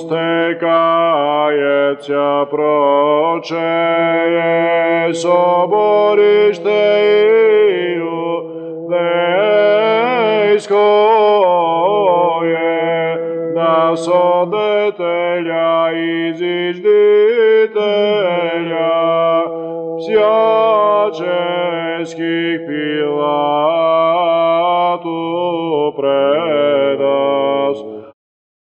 stekajeća pročeje, soborište i judejskoje, da so detelja izižditelja, всяческих пила